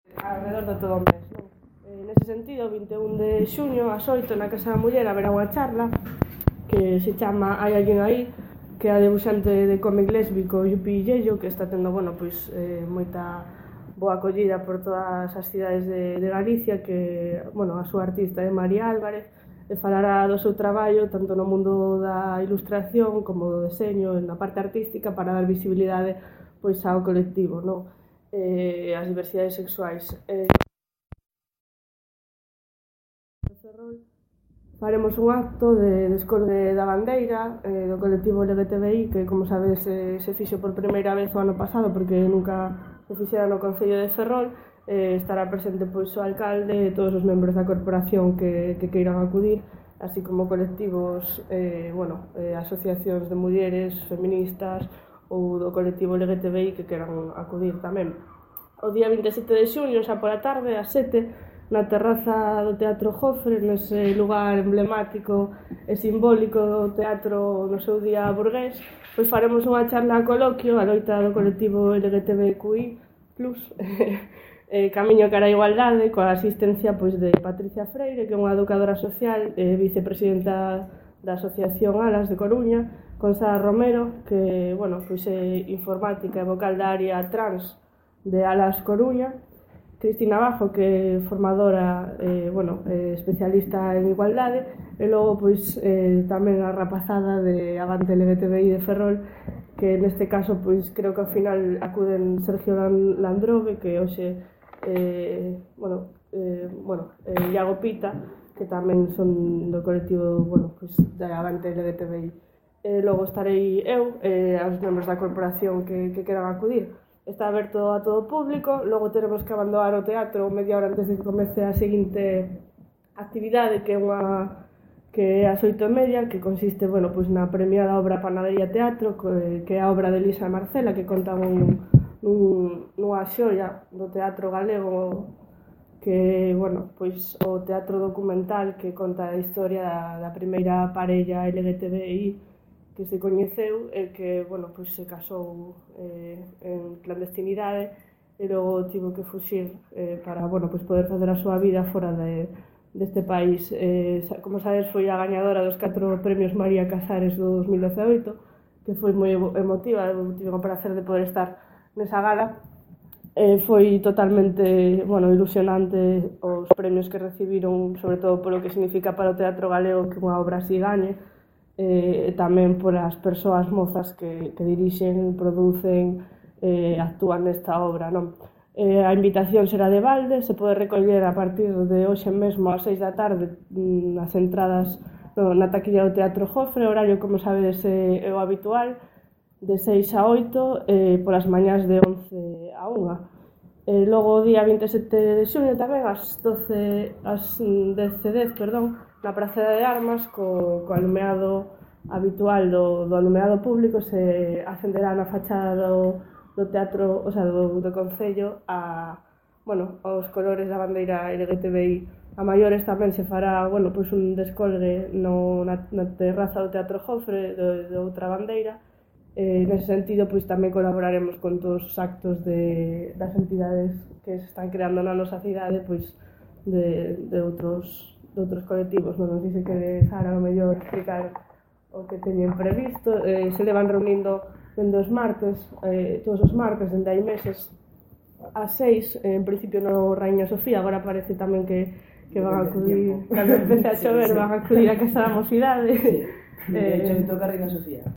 alrededor de todo o mes, non? Nese sentido, o 21 de xuño, ás 8, na Casa da Muller, haberá unha charla que se chama Hai alguén aí, que é a debuxante de cómic lésbico Yupi Yello, que está tendo, moita boa acollida por todas as cidades de Galicia, que, a súa artista é María Álvarez, e falará do seu traballo tanto no mundo da ilustración como do deseño, na parte artística, para dar visibilidade ao colectivo, non? As diversidades sexuais. Faremos un acto de descorde da bandeira do colectivo LGTBI, que, como sabedes, se fixo por primeira vez o ano pasado, porque nunca se fixera no Concello de Ferrol. Estará presente o alcalde e todos os membros da corporación que queiran acudir, así como colectivos, asociacións de mulleres feministas ou do colectivo LGTBI que queran acudir tamén. O día 27 de xuño, xa pola tarde, ás 7, na terraza do Teatro Jofre, nese lugar emblemático e simbólico do teatro no seu día burgués, pois faremos unha charla coloquio a loita do colectivo LGTBQI+, Camiño cara a igualdade, coa asistencia de Patricia Freire, que é unha educadora social e vicepresidenta da Asociación Alas de Coruña, con Sara Romero, que é informática e vocal da área trans de Alas Coruña, Cristina Bajo, que é formadora especialista en igualdade, e logo tamén a rapazada de Avante LGTBI de Ferrol, que neste caso creo que ao final acuden Sergio Landrove, que hoxe Iago Pita, que tamén son do colectivo de Avante LGTBI. Logo estarei eu e os membros da corporación que queran acudir. Está aberto a todo o público. Logo teremos que abandonar o teatro media hora antes de que comece a seguinte actividade, que é ás 8:30, que consiste na premiada obra Panadería Teatro, que é a obra de Elisa e Marcela, que conta nunha xoia do teatro galego, que o teatro documental que conta a historia da primeira parella LGTBI que se coñeceu e que se casou en clandestinidade e logo tivo que fuxir para poder facer a súa vida fora deste país. Como sabes, foi a gañadora dos 4 premios María Casares do 2018, que foi moi emotiva. Tive o prazer de poder estar nesa gala. Foi totalmente ilusionante os premios que recibiron, sobre todo polo que significa para o teatro galego que unha obra así gañe, e tamén polas persoas mozas que dirixen, producen e actúan nesta obra, non? A invitación será de balde, se pode recoller a partir de hoxe mesmo ás 6 da tarde nas entradas na taquilla do Teatro Jofre. O horario, como sabedes, é o habitual, de 6 a 8, polas mañás de 11 a 1. Logo o día 27 de xuño tamén ás 10:10, na Praza de Armas, co alumeado habitual do alumeado público, se acenderá na fachada do teatro, do Concello, os colores da bandeira LGTBI. A maiores tamén se fará un descolgue na terraza do Teatro Jofre de outra bandeira. Nese sentido, tamén colaboraremos con todos os actos das entidades que se están creando na nosa cidade, de outros colectivos. Non sei se quere, Sara, o mellor explicar o que teñen previsto. Se levan reunindo dende os martes, todos os martes, dende hai meses, ás 6, en principio no Raíña Sofía. Agora parece tamén que van a acudir, cando empece a chover, van a acudir a Casa da Mocidade. De hecho, me toca Reina Sofía.